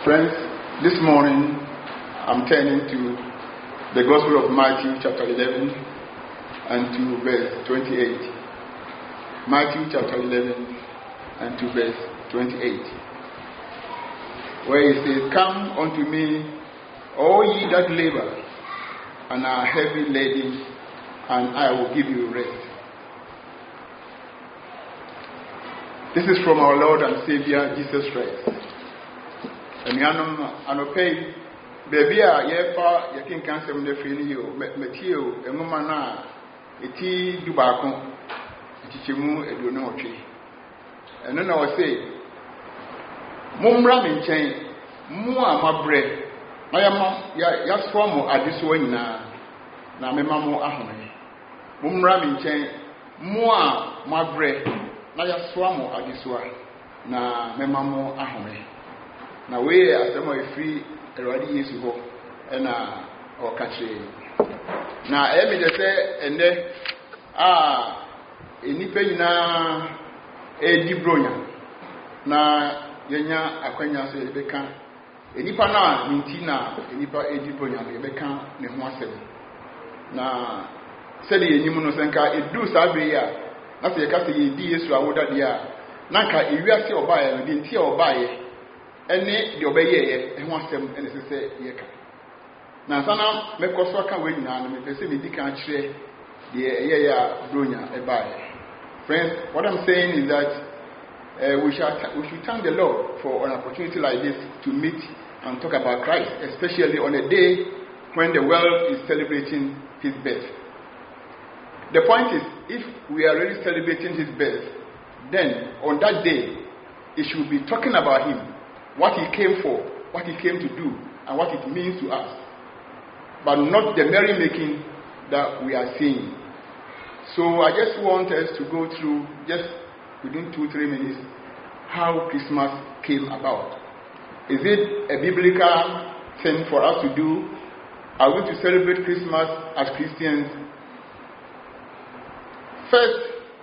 Friends, this morning I'm turning to the Gospel of Matthew chapter 11 and to verse 28. Matthew chapter 11 and to verse 28. Where it says, "Come unto me, all ye that labor and are heavy laden, and I will give you rest." This is from our Lord and Savior Jesus Christ. And anopay baby a yefa yakinkan sem na firi ni yo matio enuma na eti dubaako etichemu eduno otwe eno na o say mummra me nchen mu a mabre na ya so mo adeso nyina na mema mo ahome mummra me nchen mu a mabre na ya so mo adeso na mema mo ahome na we asemo efiri erwadi Yesu ho na o kache na emi de se ende enipa nyina edi bronya na yenya akwanya so ebeka enipa na minti na enipa edi bronya ebeka ne ho asem na se de yenyim no senka edu sabe ya na se yeka se yedi Yesu awoda de a na ka ewiase obaye no de ntia obaye ene de obeye ho asem ene se yeka na sana mekoso aka we nyina no me pese me dika kire de ya bronya ebaye. Friends, what I'm saying is that we should thank the Lord for an opportunity like this to meet and talk about Christ, especially on a day when the world is celebrating his birth. The point is, if we are really celebrating his birth, then on that day it should be talking about him, what he came for, what he came to do, and what it means to us, but not the merrymaking that we are seeing. So I just want us to go through, just within 2-3 minutes, how Christmas came about. Is it a biblical thing for us to do? Are we to celebrate Christmas as Christians? First,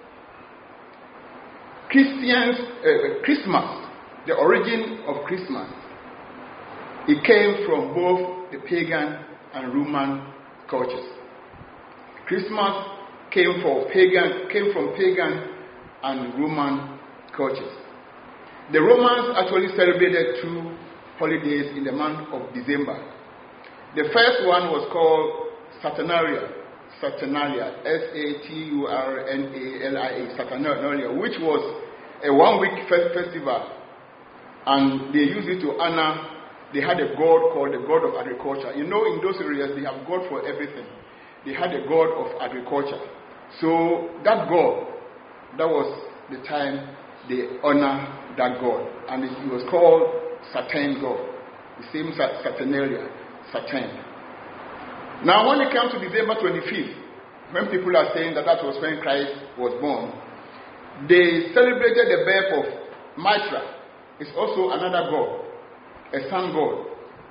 Christmas, the origin of Christmas, it came from both the pagan and Roman cultures. Christmas came from pagan and Roman cultures. The Romans actually celebrated 2 holidays in the month of December. The first one was called Saturnalia, Saturnalia, Saturnalia, which was a 1-week festival, and they used it to honor. They had a god called the god of agriculture. You know, in those areas they have god for everything. They had a god of agriculture. So that god, that was the time they honor that god, and it was called Saturn god. The same Saturnalia, Saturn. Now, when it comes to December 25th, when people are saying that was when Christ was born, they celebrated the birth of Mitra. It's also another god, a sun god.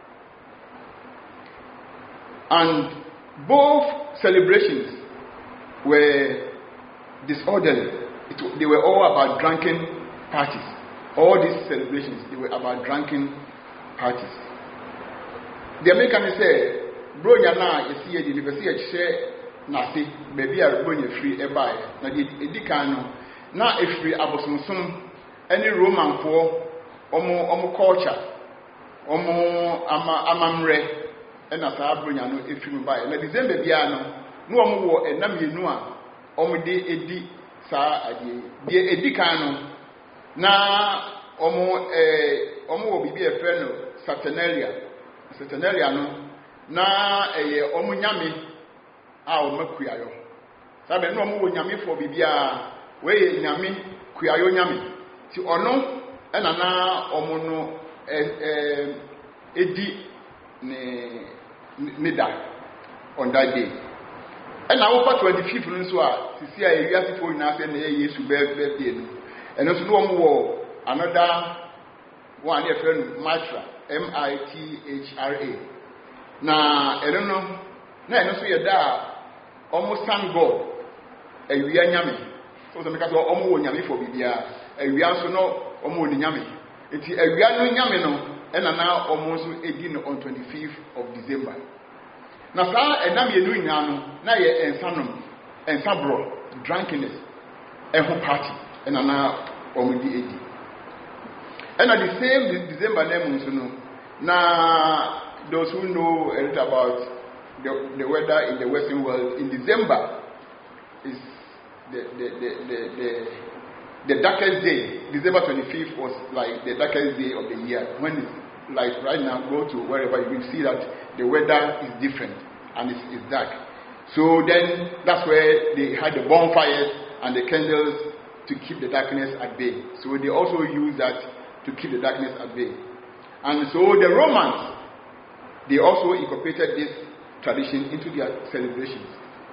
And both celebrations were disorderly. They were all about drunken parties. All these celebrations, they were about drunken parties. The Americans say, "Bronya na yesi ye di besi ye che na se baby a bronya free e buy na di edikano na efiri abosomsom any Roman for omo culture omo amamre na sa bronya no efiri buy na December bia no omo wo enam yenu a omo de edi sa ade de edikan no na omo wo bibi efe no Saturnalia no na omo nyame a omo kuayo sabe no omo wo nyame for bibia we nyame kuayo nyame ti ono na omo no edi ne da on that day. And now over 25th no so a sisi a ewiase fo nyina se na Yesu birthday no eno so no omo wo another one e friend Mitra, Mitra. Na eno no na eno so ye da almost sun god ewia nyame so make us omo wo nyame for bibia ewia so no omo ni nyame enti ewia no nyame no and now almost 18 on 25th of December. Now, sir, and I'm doing now, and some bro, drunkenness, and home party, and now almost 80. And at the same December, now those who know a little about the weather in the Western world, in December is the darkest day. December 25th was like the darkest day of the year. When it's like right now, go to wherever you will see that the weather is different and it's dark. So then that's where they had the bonfires and the candles to keep the darkness at bay. So they also use that to keep the darkness at bay. And so the Romans, they also incorporated this tradition into their celebrations.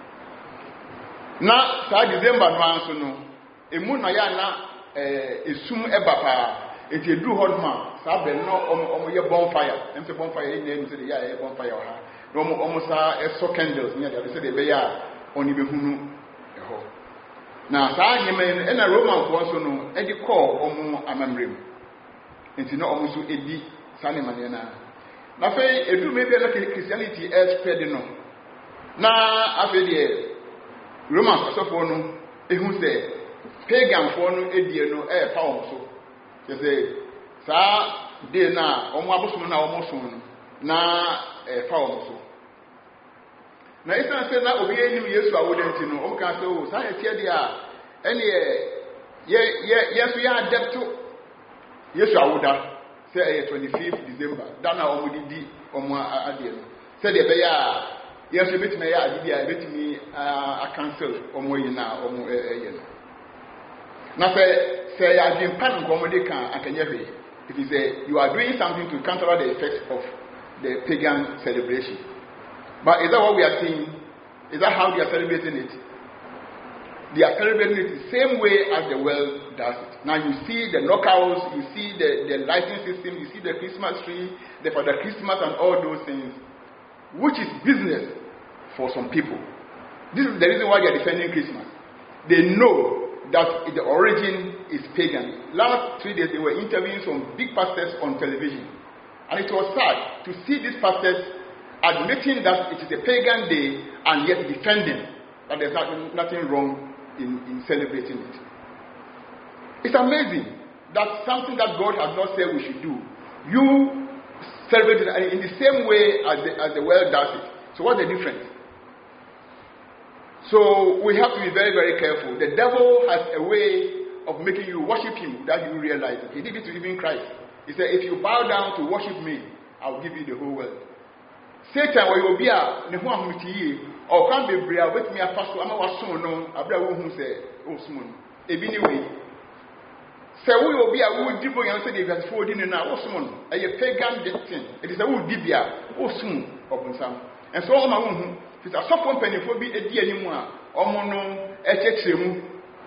Now, December no emu na ya na esum ebapa eti edu hodma sa be no omo ye bonfire em se bonfire ye name se de ya bonfire ha no omo sa so candles nya de se de be ya oni be hunu eho na sa nyeme na Roman ko so no edi call omo amamrem enti no omo so edi sa ne mane na fe edu me be na Christianity spread no na afi de Roman so for no ehu se pagan for no edie no fa won so say sa de na omo abosom na omo so no na fa won so na isa say na obi enim Yesu awodanti no o ka say o sa ye tie de a ene Yesu ya adepto Yesu awoda say 25th December dana omo didi omo ade no say de be ya Yesu betime ya adidi a betimi a cancel omo yi na omo ye no. Now, say I didn't pan if you say you are doing something to counter the effects of the pagan celebration. But is that what we are seeing? Is that how they are celebrating it? They are celebrating it the same way as the world does it. Now you see the knockouts, you see the lighting system, you see the Christmas tree, the Father Christmas and all those things, which is business for some people. This is the reason why they are defending Christmas. They know that the origin is pagan. Last 3 days they were interviewing some big pastors on television, and it was sad to see these pastors admitting that it is a pagan day and yet defending that there's nothing wrong in celebrating it. It's amazing that something that God has not said we should do, you celebrate it in the same way as the world does it. So what's the difference? So we have to be very, very careful. The devil has a way of making you worship him without you realize it. He did it to even Christ. He said, if you bow down to worship me, I will give you the whole world. Satan, where you will be a or can't be brave with me a pastor, I'm a son, no, a brother who said, oh, Simon, a bini way. Say, we will be a wood dibbo and say, if that's 14 and now, oh, Simon, a pagan thing. It is a wood dibia, oh, soon, open some. And so, it's a soft company for be a dear anymore. Omono, HHM,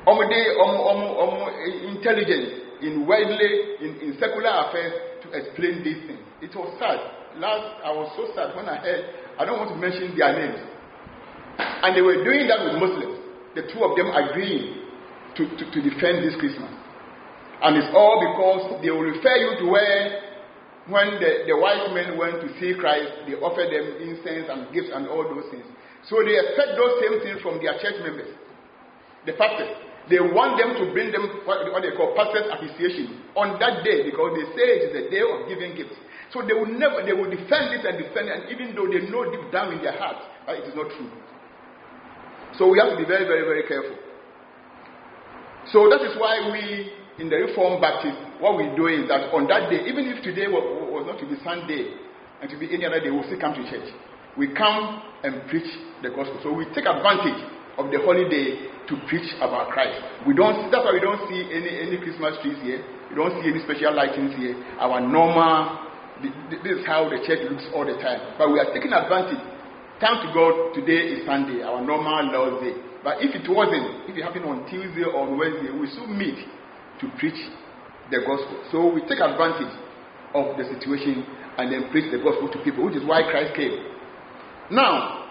intelligence in widely in secular affairs to explain these things. It was sad. I was so sad when I heard, I don't want to mention their names. And they were doing that with Muslims. The two of them agreeing to defend this Christmas. And it's all because they will refer you to where when the wise men went to see Christ, they offered them incense and gifts and all those things. So they expect those same things from their church members, the pastors. They want them to bring them what they call pastors' appreciation on that day because they say it is a day of giving gifts. So they will defend it and defend it, and even though they know deep down in their hearts that it is not true. So we have to be very, very, very careful. So that is why we, in the Reformed Baptist, what we do is that on that day, even if today was not to be Sunday and to be any other day, we'll still come to church. We come and preach the gospel. So we take advantage of the holiday to preach about Christ. That's why we don't see any Christmas trees here. We don't see any special lightings here. Our normal, this is how the church looks all the time. But we are taking advantage. Thank to God, today is Sunday, our normal Lord's Day. But if it wasn't, if it happened on Tuesday or Wednesday, we still meet to preach the gospel. So we take advantage of the situation and then preach the gospel to people, which is why Christ came. Now,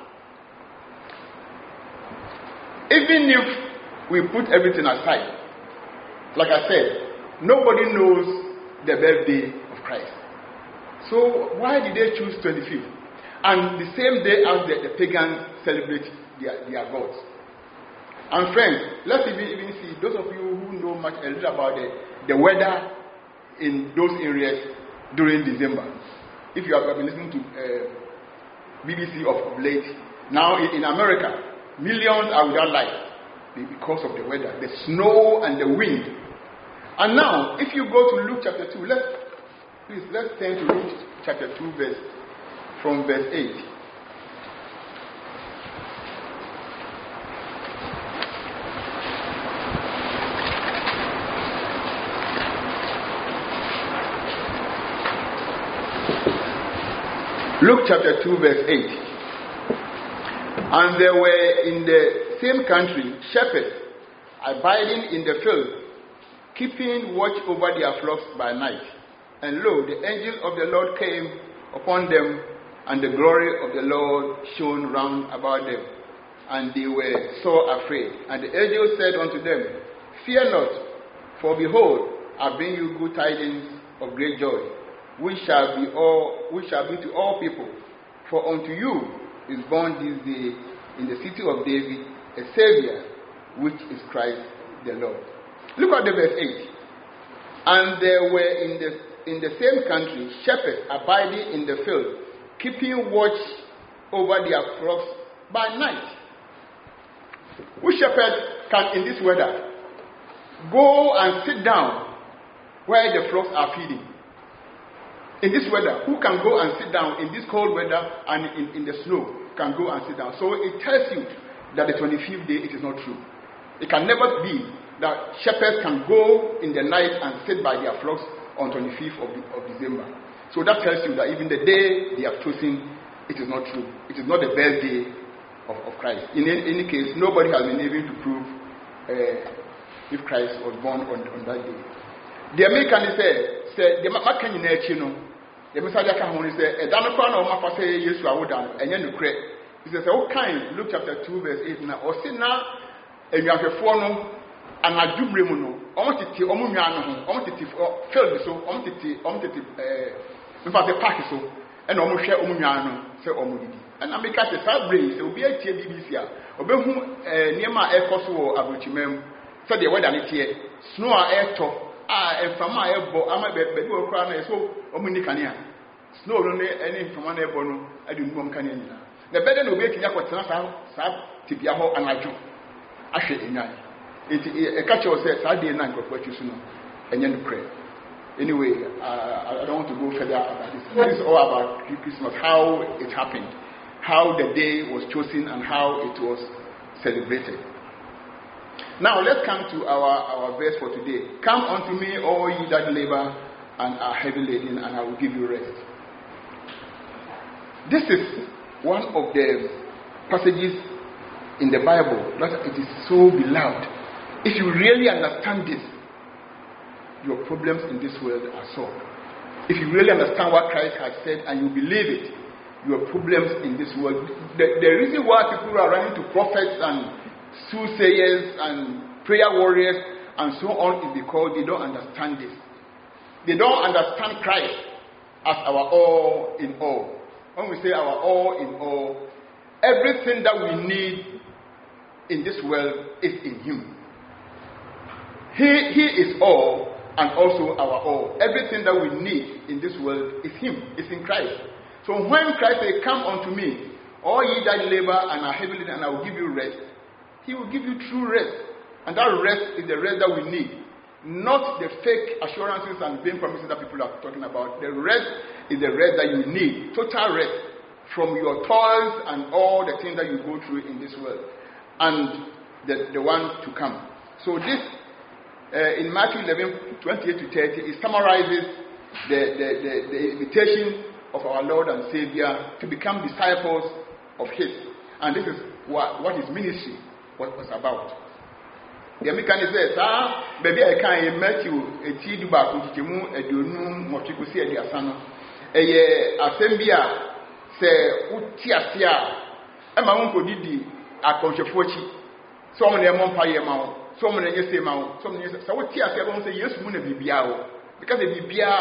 even if we put everything aside, like I said, nobody knows the birthday of Christ. So why did they choose 25th? And the same day as the pagans celebrate their gods. And friends, let's even see, those of you who know much a little about the weather in those areas during December. If you have been listening to BBC of late, now in America, millions are without light because of the weather, the snow and the wind. And now, if you go to Luke chapter 2, let's turn to Luke chapter 2 from verse 8. Luke chapter 2 verse 8. And there were in the same country shepherds abiding in the field, keeping watch over their flocks by night. And lo, the angel of the Lord came upon them, and the glory of the Lord shone round about them, and they were sore afraid. And the angel said unto them, Fear not, for behold, I bring you good tidings of great joy, which shall be to all people. For unto you is born this day in the city of David a Savior, which is Christ the Lord. Look at the verse 8. And there were in the same country shepherds abiding in the field, keeping watch over their flocks by night. Which shepherd can in this weather go and sit down where the flocks are feeding? In this weather, who can go and sit down in this cold weather and in the snow can go and sit down? So it tells you that the 25th day, it is not true. It can never be that shepherds can go in the night and sit by their flocks on 25th of December. So that tells you that even the day they have chosen, it is not true. It is not the birthday of Christ. In any case, nobody has been able to prove if Christ was born on that day. The American said, the Macan in the Messiah can only say, a Danakran or Mapa say, yes, I would done, and then the credit. He says, oh, kind, Luke chapter 2, verse 8 now, or sin now, and you have a forno, and I do bremuno, almost it, Omuniano, almost it, filled so, almost it, in fact, the pack so, and almost share Omuniano, say Omudi. And I make us a sad brace, it will be a TBC, or be whom near my air cost or Abuchimem, said the weather here, snow air top. And from my elbow, I'm a baby or crown, so Omunicania. Snow only any from one elbow, I didn't want Canina. The better no making up what Sab Tipiaho and I do. I should in night. A catcher says, I did not go for you soon, and then pray. Anyway, I don't want to go further about this. This is all about Christmas, how it happened, how the day was chosen, and how it was celebrated. Now let's come to our verse for today. Come unto me, all ye that labor and are heavy laden, and I will give you rest. This is one of the passages in the Bible that it is so beloved. If you really understand this, your problems in this world are solved. If you really understand what Christ has said and you believe it, your problems in this world, the reason why people are running to prophets and soothsayers and prayer warriors and so on is because they don't understand this. They don't understand Christ as our all in all. When we say our all in all, everything that we need in this world is in Him. He is all and also our all. Everything that we need in this world is Him. It's in Christ. So when Christ says, come unto me, all ye that labor and are heavy laden, and I will give you rest, He will give you true rest. And that rest is the rest that we need. Not the fake assurances and vain promises that people are talking about. The rest is the rest that you need. Total rest from your toils and all the things that you go through in this world. And the one to come. So this, in Matthew 11, 28 to 30, it summarizes the invitation of our Lord and Savior to become disciples of His. And this is what His ministry was about. The American says, baby, I can't Matthew, a tea duba, which you move a dunum, what you could see at the Asano. A Assembia say, Utiasia, and my uncle Didi, a conchafochi, so many a monpire mount, so many a say mount, so many. So what Tiasia won't say, yes, Muna Bibiao, because the Bibia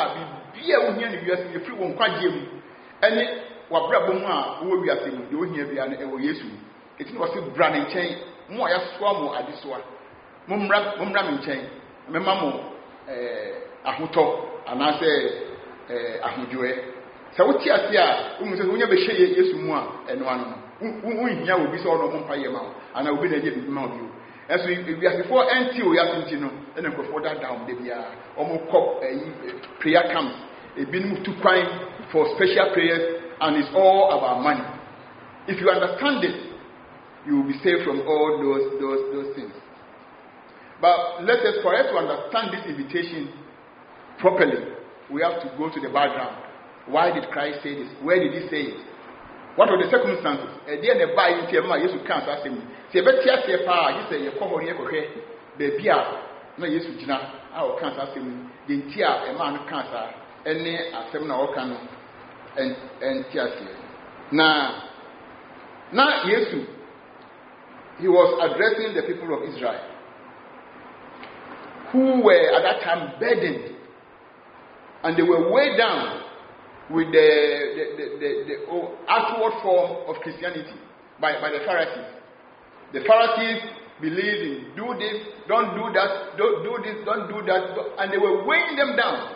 bia wo hia ne wiase ye free won kwagye mu ene wabrabo mu a wo wiase mu de wo hia bia ne ewo Yesu eti ne wose bra ne nkyɛn mo a yasoa mo adesoa mo mmra me nkyɛn mema mo ahotɔ anase ahodwoe sɛ wo ti ase a wo mu sɛ wo nya be hye Yesu mu a eno ano wo hia wo bi sɛ ono mo mpaye ma wo ana obi na je bi ma wo bi eso wiasefo enti o yasinti no ene nkofo da down de bia omo kɔ prayer camps ebinim to kwan for special prayers, and it's all about money. If you understand it, you will be saved from all those things. But for us to understand this invitation properly, we have to go to the background. Why did Christ say this? Where did he say it? What were the circumstances? The buy in Tiama, Yesu can't ask him. See, but Tia Pa, you say, you come on here, baby, no Yesu Jina, our can't ask him. The Tia, a man cancer, any assembly or can and Tia. Now, Yesu, he was addressing the people of Israel who were at that time burdened, and they were weighed down with the outward form of Christianity by the Pharisees. The Pharisees believed in do this, don't do that, don't do this, don't do that, and they were weighing them down.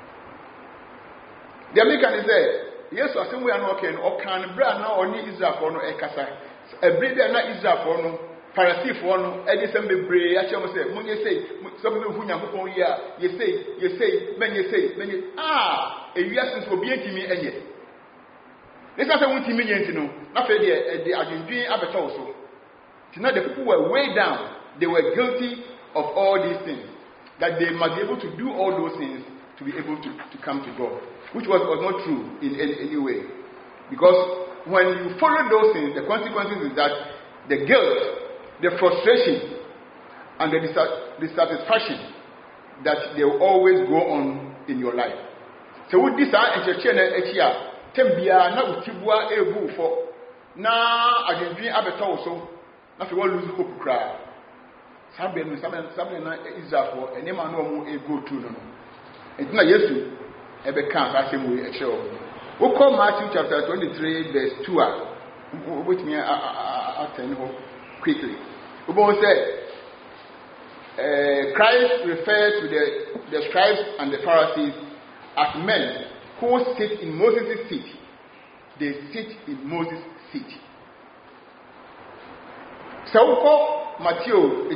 The American is there. Yes, I think we are not okay. Or can brand now only Israel for no ekasa. A breed na Israel for no Pharisee for no. Edison be brave. I tell you, when you say some people who are here, you say, many a year since we be to me and yet. This is what we mean, you know. Not the Argentine abattoir also. Tonight the people were way down. They were guilty of all these things. That they must be able to do all those things to be able to come to God. Which was not true in any way. Because when you follow those things, the consequences is that the guilt, the frustration, and the dissatisfaction that they will always go on in your life. So with this tembia na utibua ebu for na adwendwen abeta wo so na fe wa lose hope cry sabe na Israel enema na omo go through no entina Yesu ebe kan ba sem we ehye wo ko Matthew chapter 23 verse 2 which me attend ho quickly we both say Christ referred to the scribes and the Pharisees as men who sit in Moses' seat. They sit in Moses' seat. So, Matthew,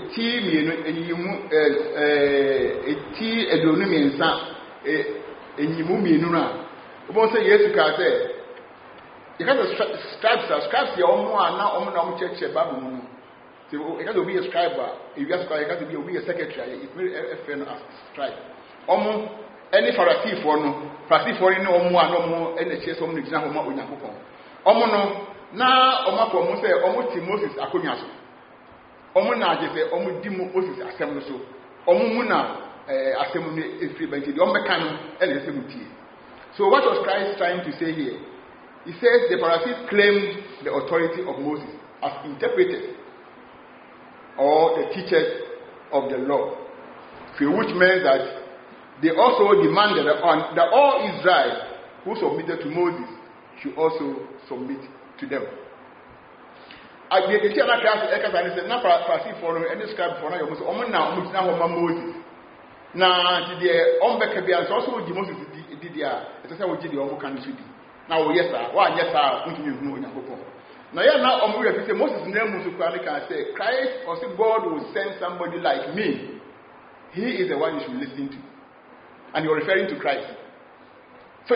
edonu miensa enyimu mienuna. Obo say Yesu ka say, you can scribes ya omo ana omo na omo church Bible mu. So, you can be a scribe, you can be a secretary, it's very FN as scribe. Omo any Pharisee for no no omo anomo ene chese omo nigina ho ma Onyankopon omo no na omo ko mo say omo ti Moses akonya so omo na age say omo di Moses asem no so omo mu na asem no efri banti omo beka no ene asem tie. So what was Christ trying to say here? He says the Pharisees claimed the authority of Moses as interpreters or the teachers of the law, which meant that they also demanded that all Israel who submitted to Moses should also submit to them. I get the class said, not Pharisee for any scribe for now, Moses. Now, the Ombekabians also the Moses did the Omo can do. Now, yes, sir, why, yes, sir, continue to know in Yakopo. Now, now, Moses' name can say, Christ or God will send somebody like me. He is the one you should listen to. And you're referring to Christ. So,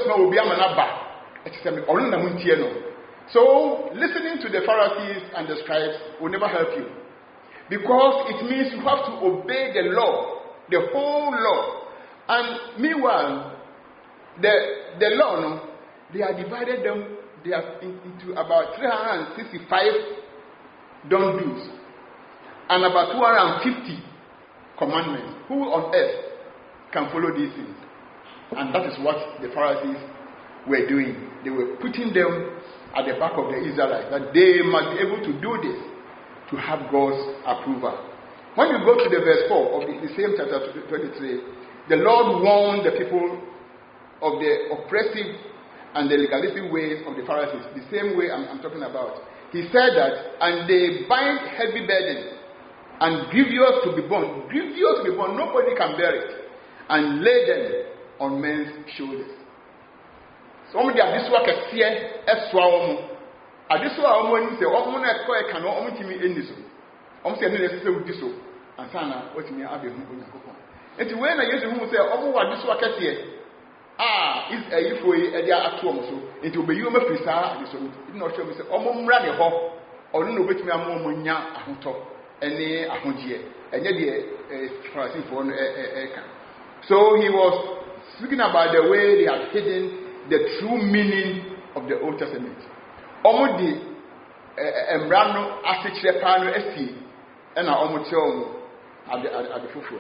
so listening to the Pharisees and the scribes will never help you. Because it means you have to obey the law, the whole law. And meanwhile, the law, no, they are divided them into about 365 don't do's and about 250 commandments. Who on earth can follow these things? And that is what the Pharisees were doing. They were putting them at the back of the Israelites, that they must be able to do this to have God's approval. When you go to the verse 4 of the same chapter 23, the Lord warned the people of the oppressive and the legalistic ways of the Pharisees, the same way I'm talking about. He said that, and they bind heavy burdens and grievous to be borne. Grievous to be borne, nobody can bear it. And lay them on men's shoulders. So, I'm going to work at here as well. I just saw a woman say, oh, I'm going to can only me in this. I'm saying, this so. And Sana, what me, I'll be home. And when I used to say, oh, what this work at here? Is a if we at so it will be you may preserve this. You know, show me say, oh, run a hop, or no bit me a moment, a top, and a hundred, and yet the for so he was speaking about the way they had hidden the true meaning of the Old Testament. Almost the embrano asset pano esti and our almost at the fufu.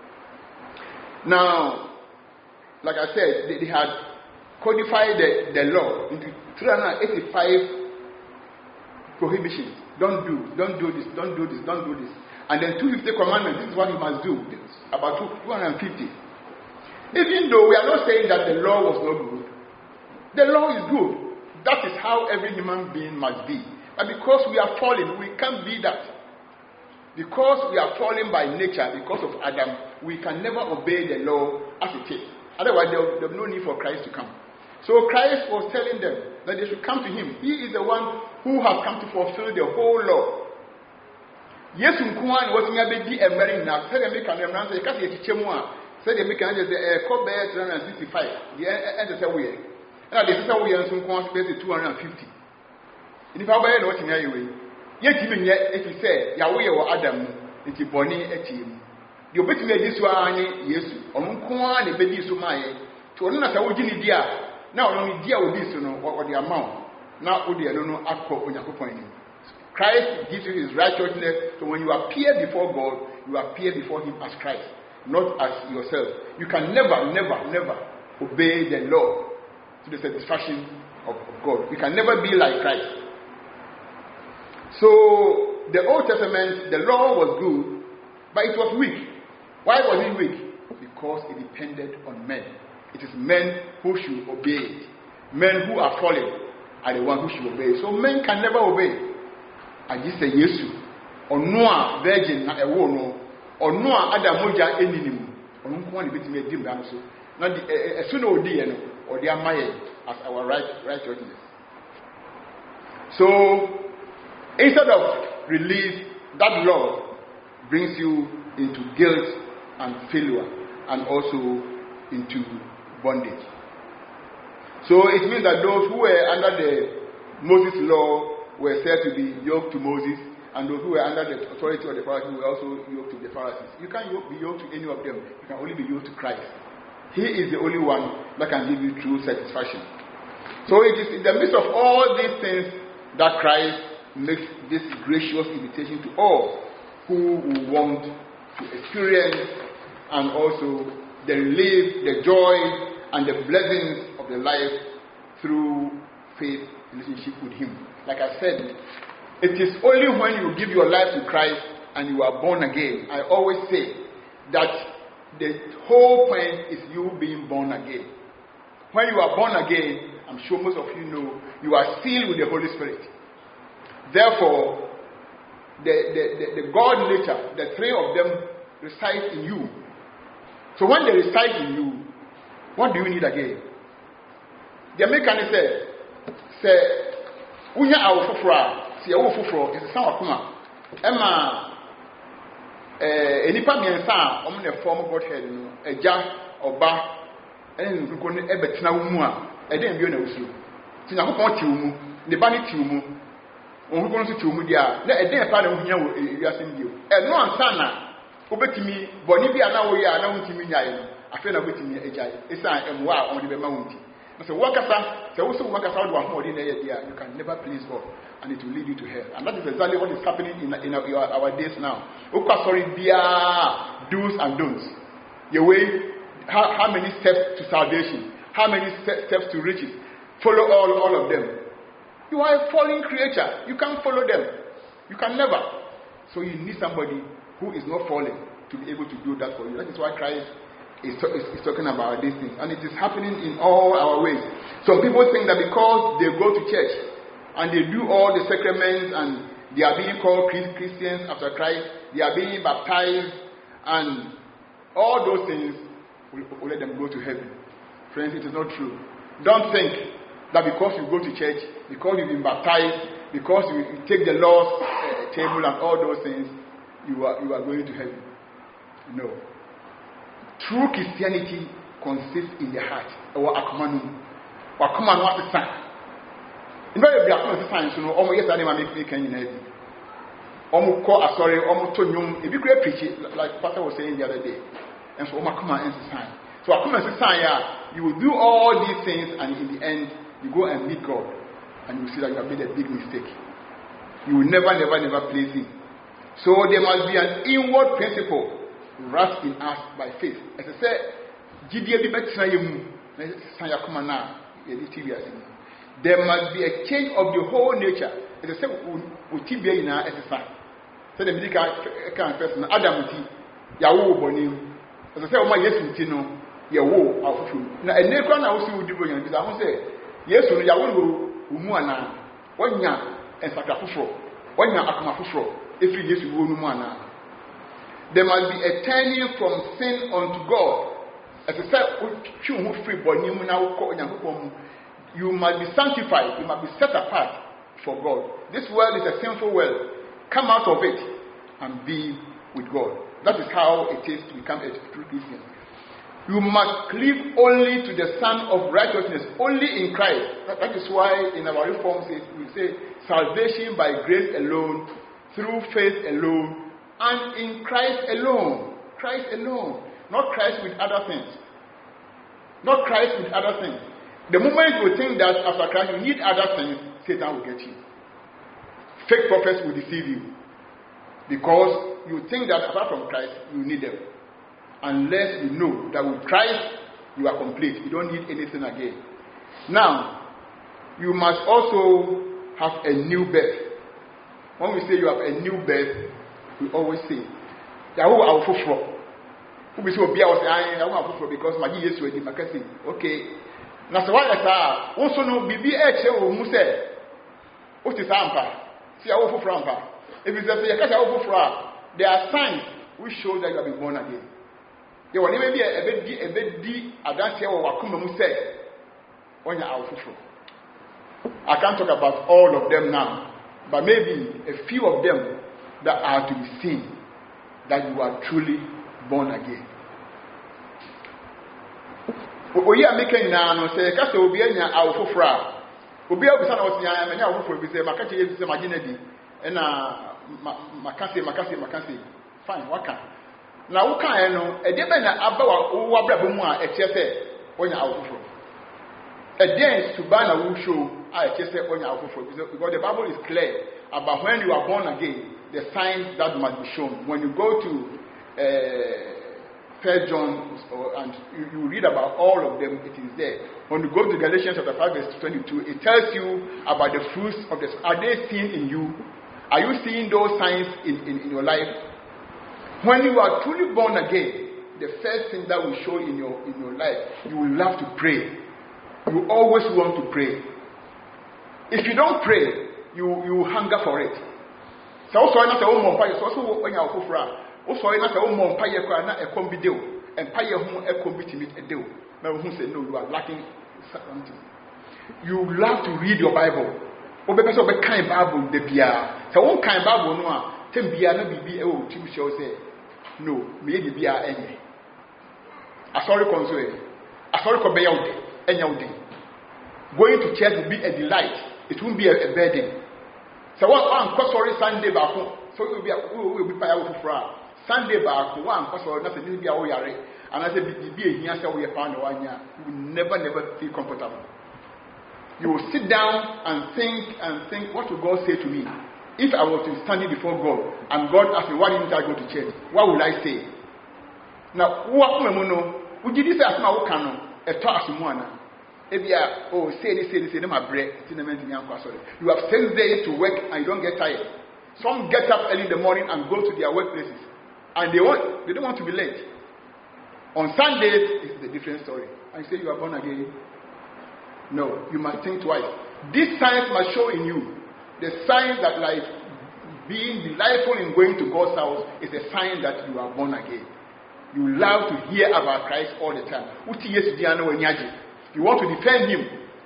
Now, like I said, they had codified the law into 385 prohibitions. Don't do this, don't do this, don't do this. And then 250 commandments, this is what you must do. About 250. Even though we are not saying that the law was not good. The law is good. That is how every human being must be. But because we are fallen, we can't be that. Because we are fallen by nature, because of Adam, we can never obey the law as it is. Otherwise, there is no need for Christ to come. So Christ was telling them that they should come to him. He is the one who has come to fulfill the whole law. Yes, Nkuan was going to be a marrying now. Said they make an answer, because he is said they make an answer, call bear 365. The end is a way. And this is how we are some space 250. If I buy what in your way, yet even yet, if you say, Yahweh or Adam, it's a bonny a team. You bet me this one, yes, or Nkuan, a baby so my to another Ujini dia. Now only dear with this, or the amount. Now, would you know, Akko on your point. Christ gives you his righteousness, so when you appear before God, you appear before him as Christ, not as yourself. You can never obey the law to the satisfaction of God. You can never be like Christ. So, the Old Testament, the law was good, but it was weak. Why was it weak? Because it depended on men. It is men who should obey it. Men who are fallen are the ones who should obey. So men can never obey. I just say yes. Or no virgin na ewo no. Or no Adam moja eninim. Or no one bit me dim down so. Now the soon odi no or they are married as our righteousness. So instead of release, that law brings you into guilt and failure and also into bondage. So it means that those who were under the Moses law were said to be yoked to Moses, and those who were under the authority of the Pharisees were also yoked to the Pharisees. You can't be yoked to any of them. You can only be yoked to Christ. He is the only one that can give you true satisfaction. So it is in the midst of all these things that Christ makes this gracious invitation to all who want to experience and also the relief, the joy, and the blessings of the life through faith relationship with him. Like I said, it is only when you give your life to Christ and you are born again. I always say that the whole point is you being born again. When you are born again, I'm sure most of you know, you are sealed with the Holy Spirit. Therefore, the God nature, the three of them reside in you. So when they reside in you, what do you need again? The American say, "Unya awofofra, si awofofro, is some akuma. Emma, enipa miensa, omo ne form Godhead no, eja oba, ene nkuko ne ebetena wo mu a, eden bio na wusu. Ti na kopon ti wo mu, ne ba ne ti wo mu. Onhuko no so ti wo mu dia, na eden pa na wo hia wo wiasem bio. Eno ansa na obetimi boni bia na wo ya na wuntimi nyae no, afi na obetimi ejae. Esa emwa a on de be ma wunti. So wakasa, so also wakasa do ahodi na ye dia, you can never please God, and it will lead you to hell. And that is exactly what is happening in our days now. Okwa sorry bia do's and don'ts. Your way, how many steps to salvation? How many steps to riches? Follow all of them. You are a fallen creature. You can't follow them. You can never. So you need somebody who is not fallen to be able to do that for you. That is why Christ is talking about these things. And it is happening in all our ways. Some people think that because they go to church and they do all the sacraments and they are being called Christians after Christ, they are being baptized, and all those things will let them go to heaven. Friends, it is not true. Don't think that because you go to church, because you've been baptized, because you take the Lord's table and all those things, you are going to heaven. No. True Christianity consists in the heart. Or akumanu. Akumanu what is sign. You know if you are not sign, so no. Omo yes, I never make any heaven. Omo call sorry. Omo tonyum. If you great preach it, like Pastor was saying the other day, and so omo akuma is sign. So akuma is sign. Yeah, you will do all these things, and in the end, you go and meet God, and you will see that you have made a big mistake. You will never please Him. So there must be an inward principle wrapped in us by faith. As I said, there must be a change of the whole nature. As I said, so the medical person, Adam, Yawo Bonim. As I said, my yes, Tino, Yawo, our now a necron I also would do because I won't say, yes, Yawo, Umuana, 1 year and Sakafufro, 1 year Akamafufro, if you yes, Umuana. There must be a turning from sin unto God. As I said, you must be sanctified, you must be set apart for God. This world is a sinful world. Come out of it and be with God. That is how it is to become a true Christian. You must cleave only to the Son of Righteousness, only in Christ. That is why in our reforms we say salvation by grace alone, through faith alone, and in Christ alone. Christ alone. Not Christ with other things. Not Christ with other things. The moment you think that after Christ you need other things, Satan will get you. Fake prophets will deceive you. Because you think that apart from Christ, you need them. Unless you know that with Christ, you are complete. You don't need anything again. Now, you must also have a new birth. When we say you have a new birth, we always say, Yahoo, I'll fulfill. Who be so be our saying, I want to fulfill because my years were in Macassi. Okay. Now, so what I say, also no BBH or Muse. What is Ampa? See, I will fulfill Ampa. If it's a Yakasha overflow, there are signs which show that you have been born again. There will never be a bed D, a dance here or Wakuma Muse when you are fulfilled. I can't talk about all of them now, but maybe a few of them that are to be seen that you are truly born again. We are making now, say, Casta will be in our fufra. Will be able to say, I am an hour for Makachi is a maginity, and Makasi. Fine, what can? Now, what can I know? A debate about Wabramua, a chese, when you are out a dance to ban a woo show, I just say when you are out because the Bible is clear about when you are born again. The signs that must be shown. When you go to 1 John and you read about all of them, it is there. When you go to Galatians chapter 5 verse 22, it tells you about the fruits of the Spirit. Are they seen in you? Are you seeing those signs in your life? When you are truly born again, the first thing that will show in your life, you will love to pray. You always want to pray. If you don't pray, you will hunger for it. So also na say o mo mpaye so so when you ofofra o so na say o mo mpaye kwa na ekom bi dew empaye ho ekom bi timi dew na hu say no, you are lacking something. You love to read your Bible. O be person o be kan Bible de bia so won kan Bible no a tem bia na bibi e o timi show say no me ye bia enye asori konso e asori ko be yawde enya wode. Going to church will be a delight. It won't be a burden. So one sorry Sunday back, so we will be paying for Sunday back. One sorry, nothing will be our yare, and I said, be here, so we found 1 year. You will never feel comfortable. You will sit down and think, what will God say to me? If I was to stand before God, and God asked me, why didn't I go to church? What will I say? Now, what would you say as my canon? A talk to one. Say this, my bread. You have 6 days to work and you don't get tired. Some get up early in the morning and go to their workplaces. And they don't want to be late. On Sundays, it's a different story. And you say you are born again. No, you must think twice. These signs must show in you. The sign that like being delightful in going to God's house is a sign that you are born again. You love to hear about Christ all the time. You want to defend him.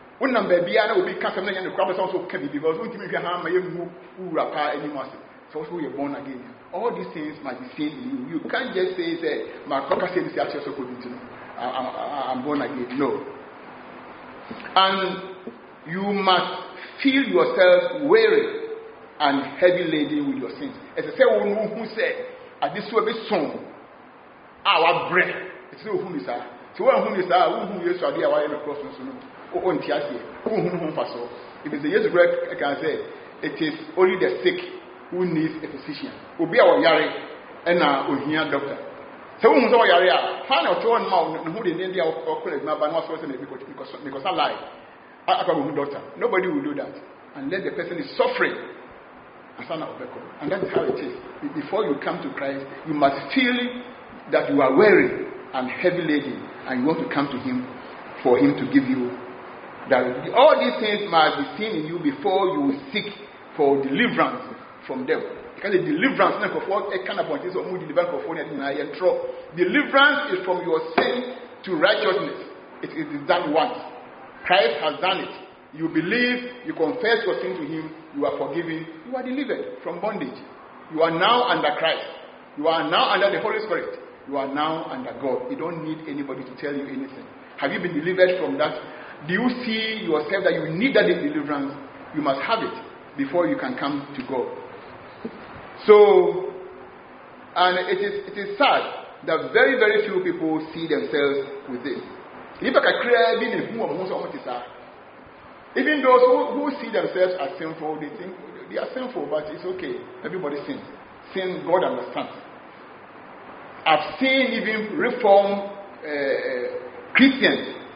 So you're born again. All these things must be seen in you. You can't just say, I'm born again. No. And you must feel yourself weary and heavy laden with your sins. As I said, who said, at this will be song, our breath. It's no who is that. So, who is that? Who is the away of cross? Who if it's a yes breath, I can say, it is only the sick who needs a physician. Will be our yari and our doctor. So, who's our yari? Find out one mouth who didn't be our college, but not because I lie. I come doctor. Nobody will do that unless the person is suffering. And that is how it is. Before you come to Christ, you must feel that you are weary and heavy laden, and you want to come to him for him to give you that. All these things must be seen in you before you seek for deliverance from them. Because the deliverance deliverance is from your sin to righteousness. It is done once. Christ has done it. You believe, you confess your sin to him, you are forgiven, you are delivered from bondage. You are now under Christ. You are now under the Holy Spirit. You are now under God. You don't need anybody to tell you anything. Have you been delivered from that? Do you see yourself that you need that deliverance? You must have it before you can come to God. So, and it is sad that very, very few people see themselves with this. Even those who see themselves as sinful, they think they are sinful, but it's okay. Everybody sins. Sin, God understands. I've seen even Reformed Christians,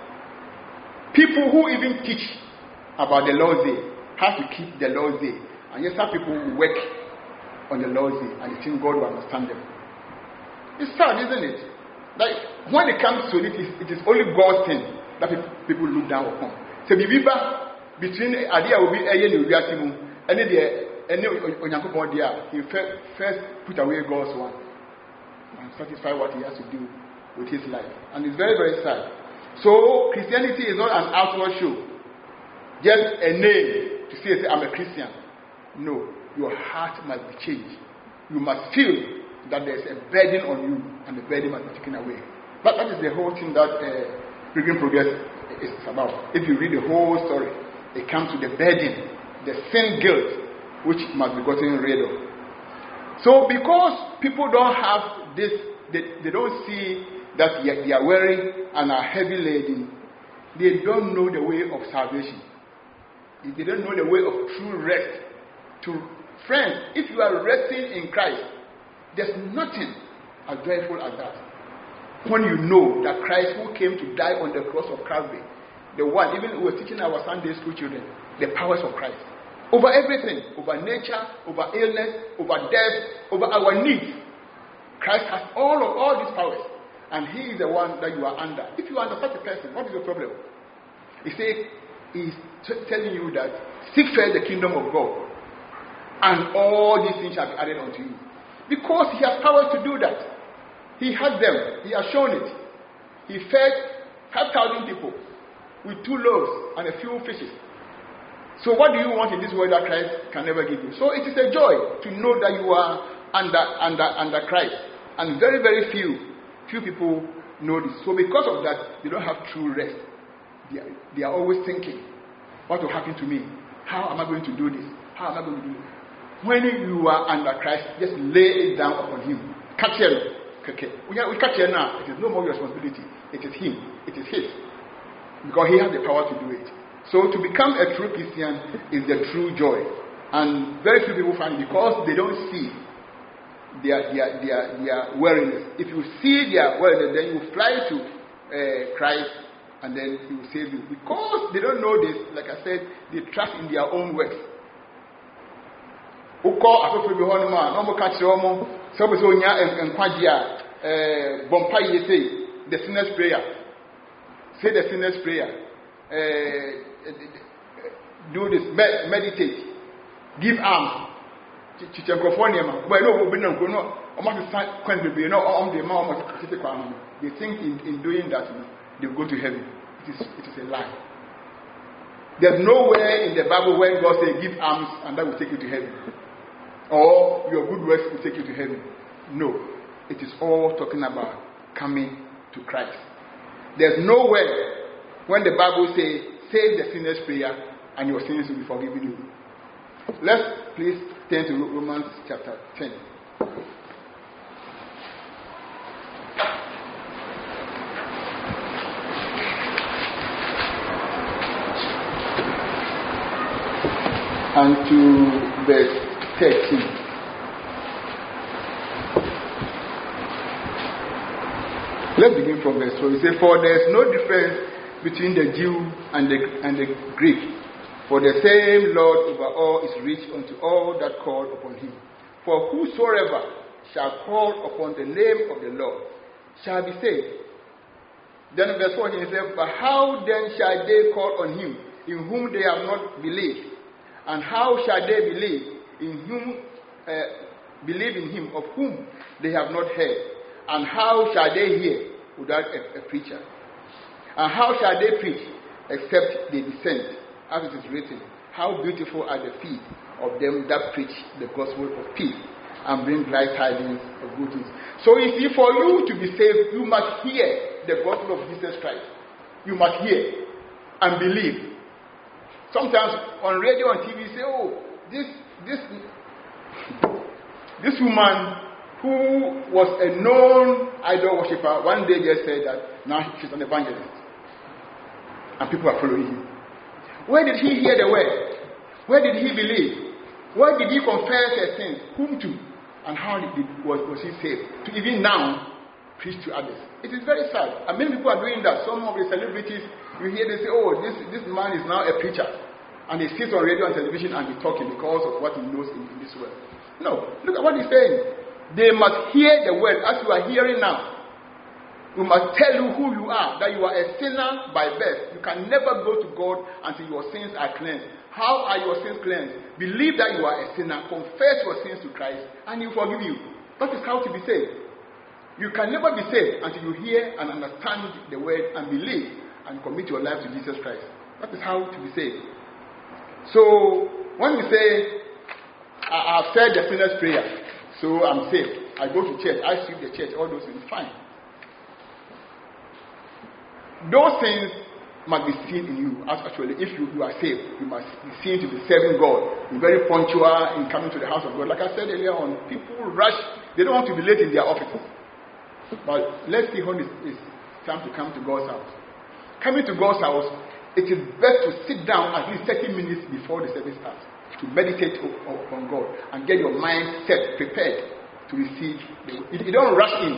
people who even teach about the Lord's Day, how to keep the Lord's Day. And yes, some people will work on the Lord's Day and they think God will understand them. It's sad, isn't it? Like, when it comes to it, it is only God's thing that people look down upon. So, between idea will be a year and he first put away God's one and satisfy what he has to do with his life. And it's very, very sad. So Christianity is not an outward show, just a name to say I'm a Christian. No, your heart must be changed. You must feel that there's a burden on you and the burden must be taken away. But that is the whole thing that Pilgrim Progress is about. If you read the whole story, it comes to the burden, the sin guilt, which must be gotten rid of. So because people don't have this, they don't see that they are weary and are heavy laden, they don't know the way of salvation. They don't know the way of true rest. Friends, if you are resting in Christ, there's nothing as joyful as that. When you know that Christ who came to die on the cross of Calvary, the one, even we were teaching our Sunday school children, the powers of Christ. Over everything, over nature, over illness, over death, over our needs. Christ has all these powers. And he is the one that you are under. If you are under such a person, what is your problem? He says, he's telling you that seek first the kingdom of God, and all these things shall be added unto you. Because he has power to do that. He has them. He has shown it. He fed 5,000 people with 2 loaves and a few fishes. So what do you want in this world that Christ can never give you? So it is a joy to know that you are under Christ. And very, very few people know this. So because of that, they don't have true rest. They are always thinking, what will happen to me? How am I going to do this? How am I going to do this? When you are under Christ, just lay it down upon him. Catch him. We catch him now. It is no more your responsibility. It is him. It is his. Because he has the power to do it. So to become a true Christian is the true joy. And very few people find it because they don't see their weariness. If you see their weariness, then you fly to Christ and then he will save you. Because they don't know this, like I said, they trust in their own works. the sinner's prayer. Say the sinner's prayer. Do this. Meditate. Give alms. They think in doing that, they go to heaven. It is a lie. There's nowhere in the Bible where God says give alms and that will take you to heaven, or your good works will take you to heaven. No, it is all talking about coming to Christ. There's nowhere when the Bible says say the sinner's prayer and your sins will be forgiven you. Let's please turn to Romans chapter 10. And to verse 13. Let's begin from verse 4. It says, for there is no difference between the Jew and the Greek, for the same Lord over all is rich unto all that call upon him. For whosoever shall call upon the name of the Lord shall be saved. Then verse 14 it says, but how then shall they call on him in whom they have not believed? And how shall they believe in him of whom they have not heard? And how shall they hear without a preacher? And how shall they preach except they be sent? As it is written, how beautiful are the feet of them that preach the gospel of peace and bring glad tidings of good things. So you see, for you to be saved, you must hear the gospel of Jesus Christ. You must hear and believe. Sometimes on radio and TV say, oh, this woman who was a known idol worshiper one day just said that now she's an evangelist. And people are following him. Where did he hear the word? Where did he believe? Where did he confess his sins? Whom to? And how was he saved? To even now preach to others. It is very sad. And many people are doing that. Some of the celebrities, you hear they say, oh, this man is now a preacher. And he sits on radio and television and he's talking because of what he knows in this world. No, look at what he's saying. They must hear the word as you are hearing now. We must tell you who you are, that you are a sinner by birth. You can never go to God until your sins are cleansed. How are your sins cleansed? Believe that you are a sinner, confess your sins to Christ, and he will forgive you. That is how to be saved. You can never be saved until you hear and understand the word and believe and commit your life to Jesus Christ. That is how to be saved. So, when we say, I have said the sinner's prayer, so I'm saved. I go to church, I sweep the church, all those things, fine. Those things must be seen in you. Actually, if you are saved, you must be seen to be serving God. Be very punctual in coming to the house of God. Like I said earlier on, people rush, they don't want to be late in their offices. But let's see when it's time to come to God's house. Coming to God's house, it is best to sit down at least 30 minutes before the service starts to meditate on God and get your mind set, prepared to receive. You don't rush in.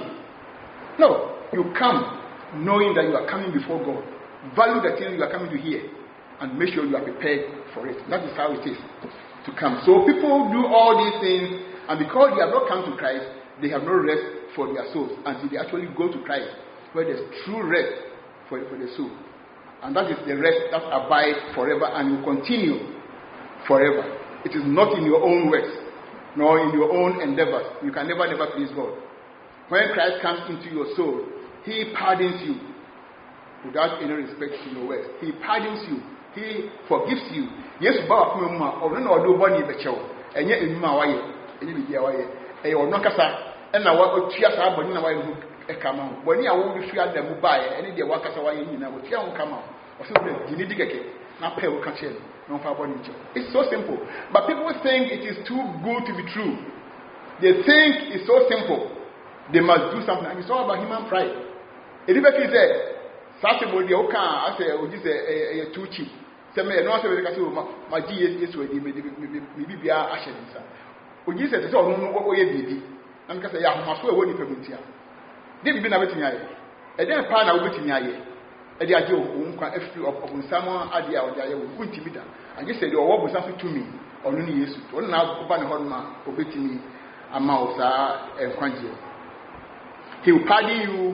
No, you come knowing that you are coming before God. Value the things you are coming to hear and make sure you are prepared for it. That is how it is to come. So people do all these things, and because they have not come to Christ, they have no rest for their souls until they actually go to Christ, where there's true rest for the soul. And that is the rest that abides forever and will continue forever. It is not in your own works, nor in your own endeavors. You can never please God. When Christ comes into your soul, he pardons you without any respect to your works. He pardons you. He forgives you. Yes, Baba Kuma, or no, do body becho, and yet in my way, and you be away. A or no cassa, and I want to cheer our body away who come out. When you won't be at the Mubai, and the workers away in our chair will come out. Or something, you need to get it. Now pay will catch it. No power. It's so simple. But people think it is too good to be true. They think it's so simple. They must do something. And it's all about human pride. It even said, Saturday, the Oka, I say, oh, this is too cheap. Say, me, no, I say, my G is way, maybe be our ashes. Oh, Jesus is all no way, baby. And because I have my soul, what you permit here. They be never to me. And then, Pan, I will be to me. And the idea of someone at the hour, they will go to me. And you said, oh, what was something to me? Or no, yes, or now, open a horn, obey me, a mouse, and quantity. He will pardon you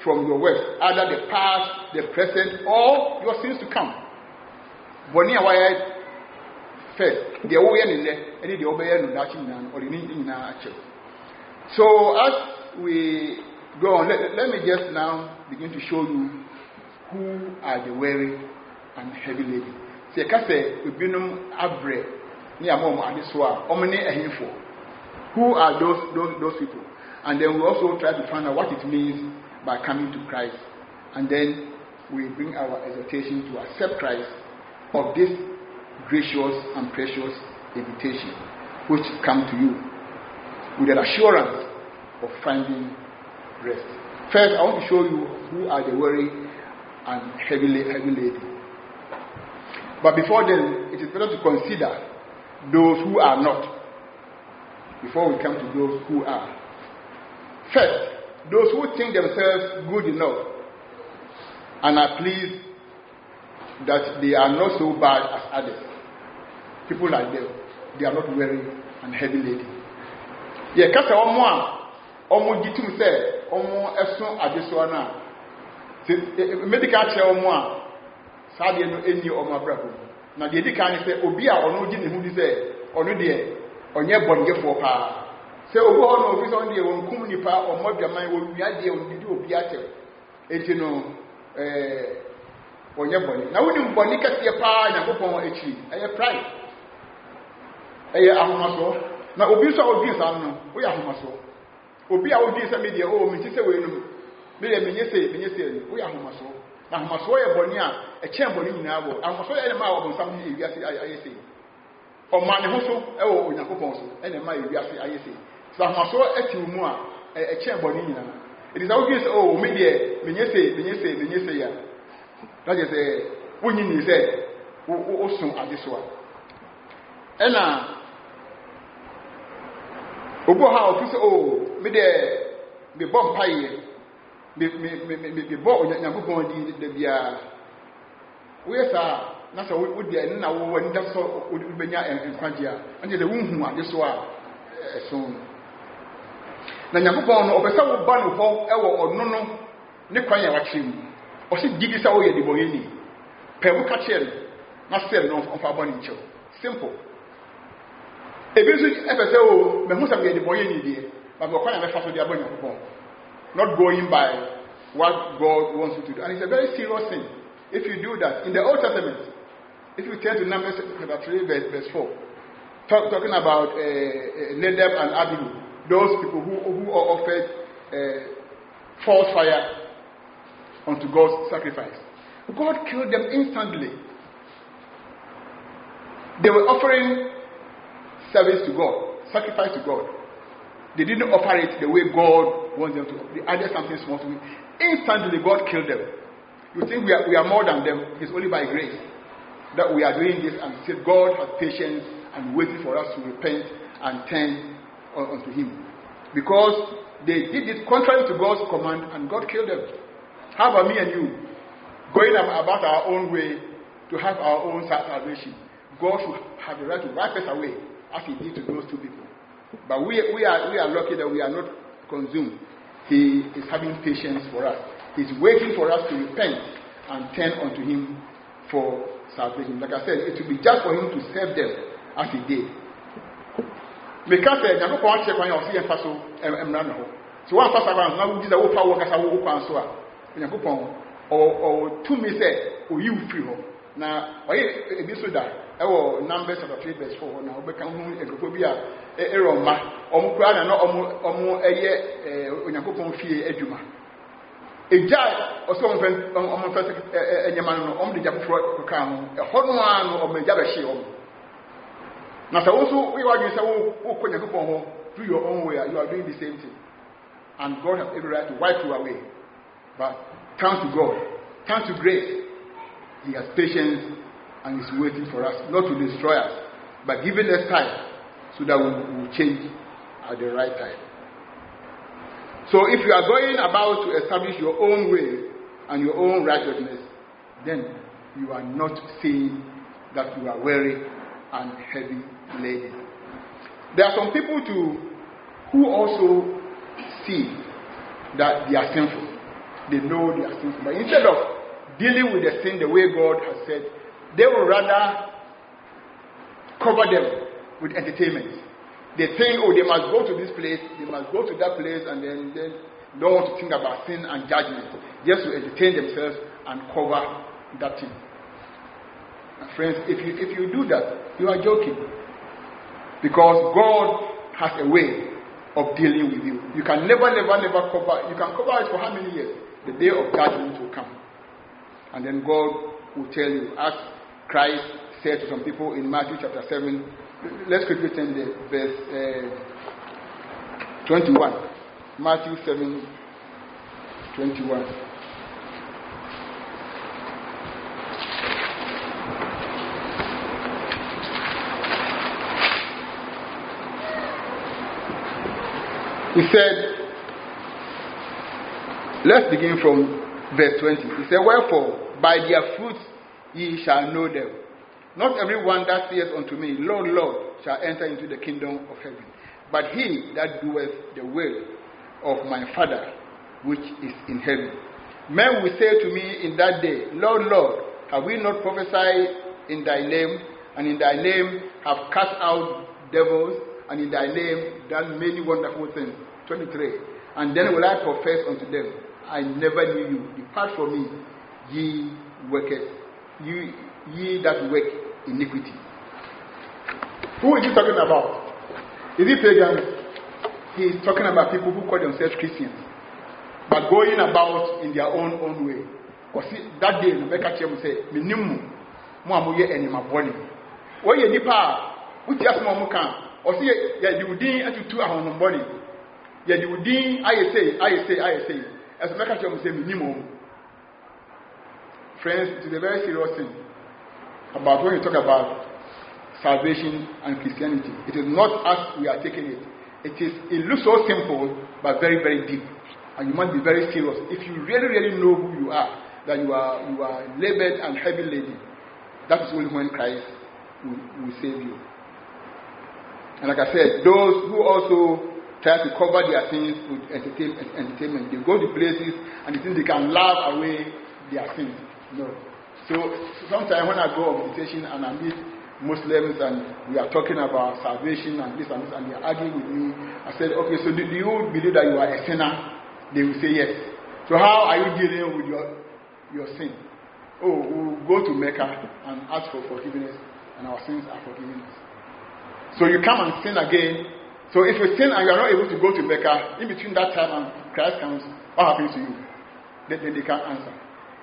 from your works, either the past, the present, or your sins to come. Boni awaya first, the way in there, any the obey no dachi or the in actual. So as we go on, let me just now begin to show you who are the weary and heavy laden. See, kase ubinum abre ni amom adeswa omne ehinfo. Who are those people? And then we also try to find out what it means by coming to Christ. And then we bring our exhortation to accept Christ of this gracious and precious invitation which come to you with an assurance of finding rest. First, I want to show you who are the weary and heavy laden. But before then, it is better to consider those who are not before we come to those who are. First, those who think themselves good enough and are pleased that they are not so bad as others. People like them, they are not weary and heavy laden. Yeah, kasa omo jitum say omo esun adeso na medical chair omo sade no eni omo abrabo na de di kan say obi a ono gi ne hu di say ono de onye bongefo pa say obo ho no obi so de won kum nipa omo dwaman wo wia de on di obi atem enti no onye boni na woni mboni kase pa Yakobon echi eye pride eye ahomaso na obi so obi sa no wo ya ahomaso obi a odi se media o mi ti se we no me le menye se wo ya ahomaso na ahomaso ye boni a eche boni nyina wo ahomaso ye ma wo nsam ni ewi ase ayese o ma ne ho so e wo Yakobon so ene ma ewi ase ayese so ahomaso eti mu a eche boni nyina it is how you say oh me de menye se ya that is wunyi ni say wo sun adeso a ena obo ha ofisi me de me bom paye me bo Yakobon di de bia wo yesa na so wo de na wo wani da so wo benya enkwagye a ante de wunhu adeso a so na Yakobon no opesa wo ba no ho e wo ono no ne kwan ya wakyem o se gidi sa wo ye de boyeni pe wo ka kyer na sel no of aboni ncho simple ebisu efese o me hu sa ye de boyeni die but wo kwan ya me fa so de aboni Yakobon not going by what God wants you to do. And it's a very serious thing if you do that. In the Old Testament, if you turn to Numbers chapter 3 verse 4, talking about Nadab and Abihu, those people who offered false fire unto God's sacrifice. God killed them instantly. They were offering service to God, sacrifice to God. They didn't offer it the way God wants them to. They added something small to it. Instantly, God killed them. You think we are more than them? It's only by grace that we are doing this, and said God has patience and waiting for us to repent and turn unto Him. Because they did it contrary to God's command, and God killed them. How about me and you? Going about our own way to have our own salvation. God should have the right to wipe us away, as He did to those two people. But we are lucky that we are not consumed. He is having patience for us. He's waiting for us to repent and turn unto Him for salvation. Like I said, it will be just for Him to save them as He did. Because Yakobon check when you see so so one pass around now we will power workers are work so Yakobon or to me say or you free ho na why e bi so that Numbers chapter 3 verse 4 na obeka hu ekofo bi a eroma omukura na omu eye Yakobon fie adwuma eja oso omfen enyama no omde jakofo ka ho eho no anu omeja be hye om na so also we were say wo ko Yakobon ho do your own way you are doing the same thing and God has every right to wipe you away but turn to God, turn to grace. He has patience and is waiting for us, not to destroy us, but giving us time so that we will change at the right time. So if you are going about to establish your own way and your own righteousness, then you are not saying that you are weary and heavy laden. There are some people too who also see that they are sinful. They know their sins. But instead of dealing with the sin the way God has said, they will rather cover them with entertainment. They think, oh, they must go to this place, they must go to that place, and then they don't want to think about sin and judgment, just to entertain themselves and cover that thing. And friends, if you do that, you are joking. Because God has a way of dealing with you. You can never cover. You can cover it for how many years? The day of judgment will come. And then God will tell you, as Christ said to some people in Matthew chapter 7, let's quickly turn the verse 21. Matthew 7, 21. He said, let's begin from verse 20. He said, wherefore, by their fruits ye shall know them. Not everyone that saith unto me, Lord, Lord, shall enter into the kingdom of heaven, but he that doeth the will of my Father which is in heaven. Men will say to me in that day, Lord, Lord, have we not prophesied in thy name, and in thy name have cast out devils, and in thy name done many wonderful things? 23. And then will I profess unto them, I never knew you. Depart from me, ye workers, ye that work iniquity. Who is he talking about? Is he pagans? He is talking about people who call themselves Christians, but going about in their own way. Because that day, Rebecca Chem said, Minimu, Muamuye and Maboni. What ye nipa, which just Mamuka, or see, you didn't and to 2 hours on body. Yet you didn't, I say. As Rebecca Chem said, Minimu. Friends, it is a very serious thing about when you talk about salvation and Christianity. It is not as we are taking it. It looks so simple, but very, very deep. And you must be very serious. If you really know who you are, that you are labored and heavy laden, that is only when Christ will save you. And like I said, those who also try to cover their sins with entertainment, they go to places and they think they can laugh away their sins. No. So sometimes when I go on meditation and I meet Muslims and we are talking about salvation and this and they are arguing with me, I said, okay, so do you believe that you are a sinner? They will say yes. So how are you dealing with your sin? Oh, we'll go to Mecca and ask for forgiveness, and our sins are forgiven us. So you come and sin again. So if you sin and you are not able to go to Mecca, in between that time and Christ comes, what happens to you? Then they can't answer.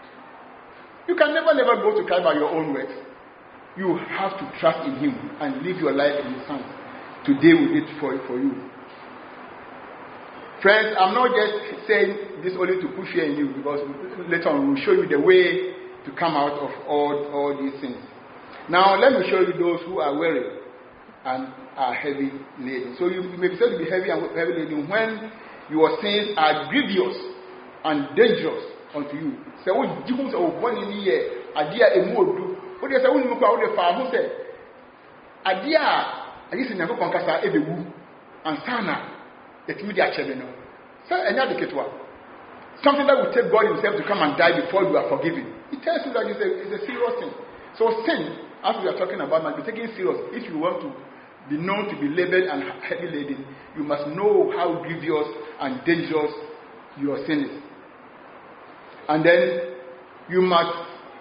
You can never go to Christ by your own works. You have to trust in Him and live your life in His hands to deal with it for you. Friends, I'm not just saying this only to push fear in you, because later on we'll show you the way to come out of all these things. Now let me show you those who are weary and are heavy laden. So you may be said to be heavy laden when your sins are grievous and dangerous unto you. So what you say, oh, 1 year, idea a more. What you say, when you go out the farm, who said, idea, I used to never concasa every woo and sana, that you are children. So another ketwa. Something that will take God Himself to come and die before you are forgiven. It tells you that it's a serious thing. So sin, as we are talking about, must be taken serious. If you want to be known to be labored and heavy laden, you must know how grievous and dangerous your sin is. And then you must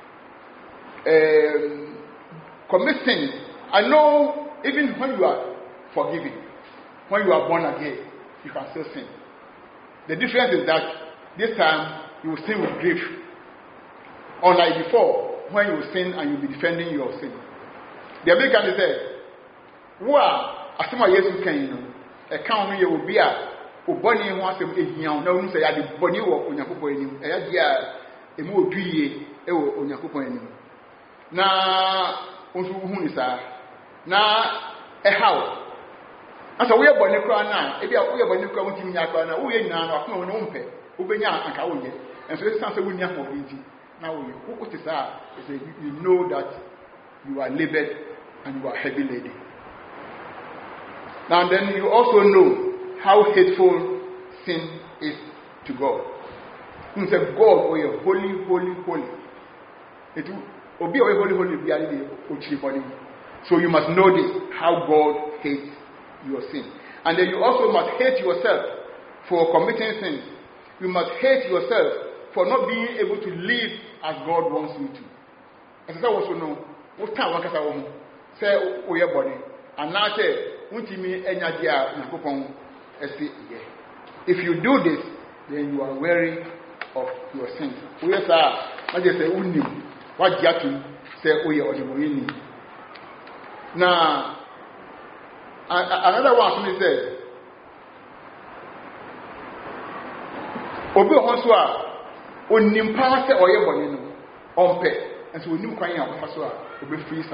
commit sin. I know even when you are forgiven, when you are born again, you can still sin. The difference is that this time you will sin with grief. Unlike before, when you sin and you will be defending your sin. The American said, "Wow, I see my Jesus can a count here will be a Bonnie wants to be young. No one say I did Bonnie or Onyakupo in a more 2 years, Onyakupo in. Now, Unsa, now a house. As a way of Bonnie Crana, if you are Bonnie Crana, Yakana, we are now of no umpe, Ubenya and Kaoye, and so it's something we have for eating. Now, what is that? You know that you are labored and you are heavy laden. Now, then you also know how hateful sin is to God. He said, God, we are holy, holy, holy. It will be holy, holy, holy. So you must know this, how God hates your sin. And then you also must hate yourself for committing sins. You must hate yourself for not being able to live as God wants you to. As I also know, what time one kasa wo say o ye body and na say untimi enya dia nakopon esi ye. If you do this, then you are wary of your sins. We say I just say unim what jatu say o ye odimoyini. Now another one somebody said obi ohonso a onim pa say o ye body no ompe. And so, when you cry out, will be free,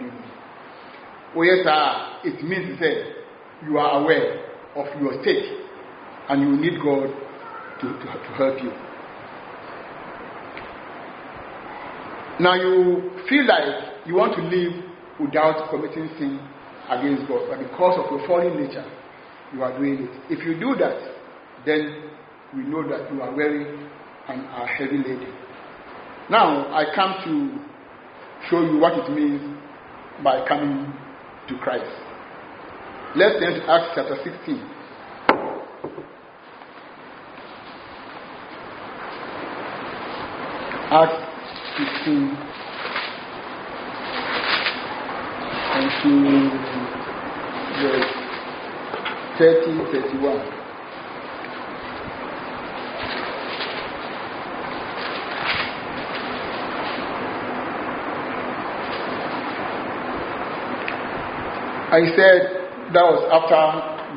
it means that you are aware of your state and you need God to help you. Now, you feel like you want to live without committing sin against God, but because of your fallen nature, you are doing it. If you do that, then we know that you are weary and are heavy laden. Now, I come to show you what it means by coming to Christ. Let's turn to Acts chapter 16. Acts 16 and to verse 30-31. I said that was after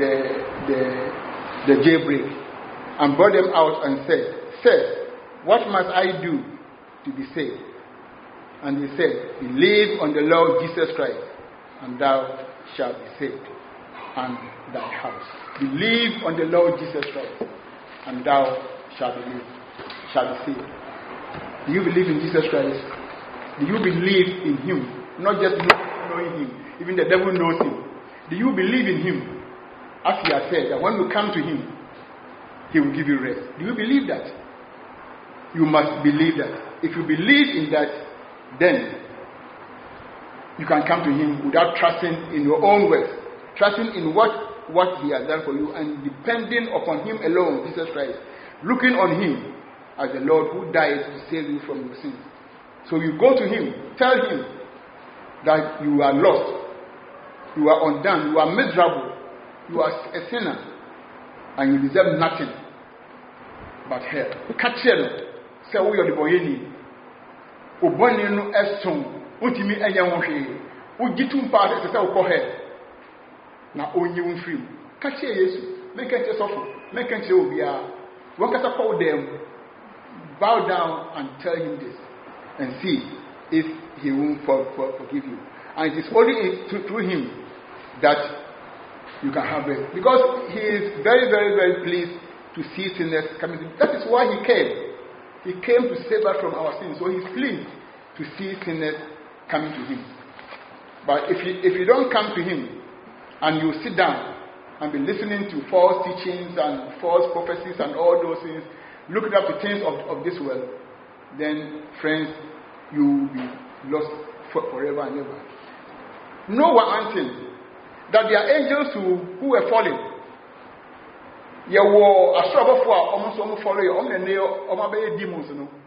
the jailbreak, and brought them out and said, "Sir, what must I do to be saved?" And he said, "Believe on the Lord Jesus Christ, and thou shalt be saved, and thy house." Believe on the Lord Jesus Christ, and thou shalt be saved. Do you believe in Jesus Christ? Do you believe in Him? Not just knowing Him. Even the devil knows Him. Do you believe in Him? As He has said, that when you come to Him, He will give you rest. Do you believe that? You must believe that. If you believe in that, then you can come to Him without trusting in your own works, trusting in what He has done for you, and depending upon Him alone, Jesus Christ, looking on Him as the Lord who died to save you from your sins. So you go to Him, tell Him that you are lost, you are undone, you are miserable, you are a sinner, and you deserve nothing but hell. Catch hell. Say we are the boyeni. Oboni no eson. Untimi enya wonhwe. Ugitum pa de say ukọ hell. Na onyi wonfiri. Catch Yesu. Make it suffer. Make it obia. Wakata call them. Bow down and tell Him this, and see if He will forgive you. And it is only through Him that you can have rest. Because He is very, very, very pleased to see sinners coming to Him. That is why He came. He came to save us from our sins. So He is pleased to see sinners coming to Him. But if you don't come to Him and you sit down and be listening to false teachings and false prophecies and all those things, looking up to things of this world, then, friends, you will be lost forever and ever. Know one thing, that there are angels who were falling. There were a struggle for almost follow you, almost demons.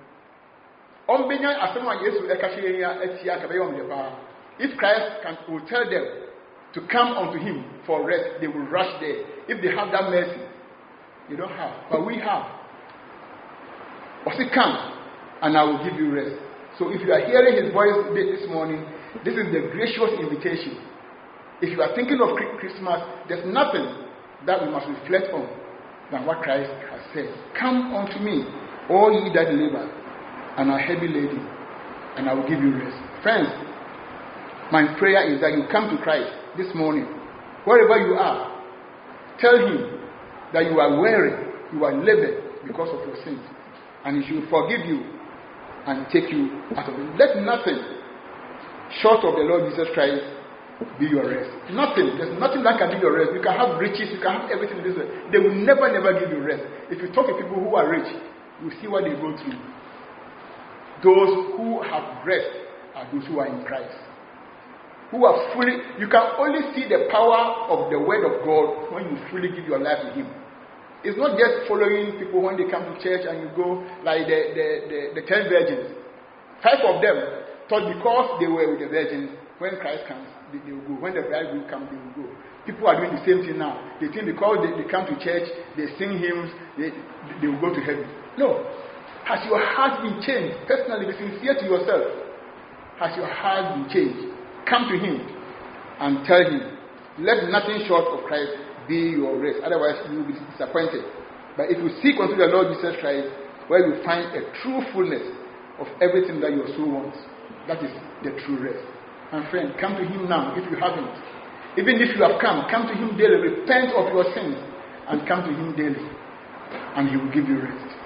If Christ will tell them to come unto Him for rest, they will rush there. If they have that mercy, they don't have, but we have. Or say, come, and I will give you rest. So if you are hearing His voice this morning, this is the gracious invitation. If you are thinking of Christmas, there's nothing that we must reflect on than what Christ has said. Come unto me, all ye that labor and are heavy laden, and I will give you rest. Friends, my prayer is that you come to Christ this morning, wherever you are. Tell Him that you are weary, you are labored because of your sins, and He should forgive you and take you out of it. Let nothing short of the Lord Jesus Christ be your rest. Nothing. There's nothing that can be your rest. You can have riches, you can have everything in this world. They will never give you rest. If you talk to people who are rich, you see what they go through. Those who have rest are those who are in Christ. Who are fully, you can only see the power of the word of God when you fully give your life to Him. It's not just following people when they come to church and you go like the 10 virgins. 5 of them thought because they were with the virgins, when Christ comes, they will go. When the bridegroom comes, they will go. People are doing the same thing now. They think because they come to church, they sing hymns, they will go to heaven. No. Has your heart been changed? Personally, be sincere to yourself. Has your heart been changed? Come to Him and tell Him, let nothing short of Christ be your rest. Otherwise, you will be disappointed. But if you seek unto the Lord Jesus Christ, where you find a true fullness of everything that your soul wants, that is the true rest. And friend, come to Him now if you haven't. Even if you have come to Him daily, repent of your sins and come to Him daily, and He will give you rest.